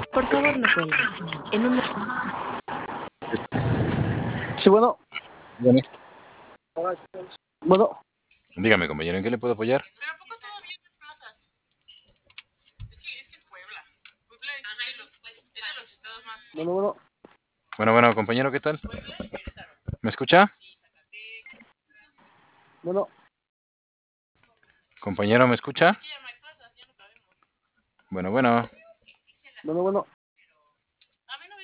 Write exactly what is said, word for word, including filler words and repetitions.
Por favor, no cuelgue. En un... Sí, bueno. Dígame. Bueno. Dígame, compañero, ¿en qué le puedo apoyar? Pero ¿a poco todavía en las plazas? Es que es que es Puebla. Puebla es, Ajá, de, los, es de los estados más... Bueno, bueno. Bueno, bueno, compañero, ¿qué tal? Puebla y Querétaro. ¿Me escucha? Sí, Zacatecas. Bueno. Compañero, ¿me escucha? Es que ya no hay plazas, ya no cabemos. Bueno, bueno. Bueno, bueno.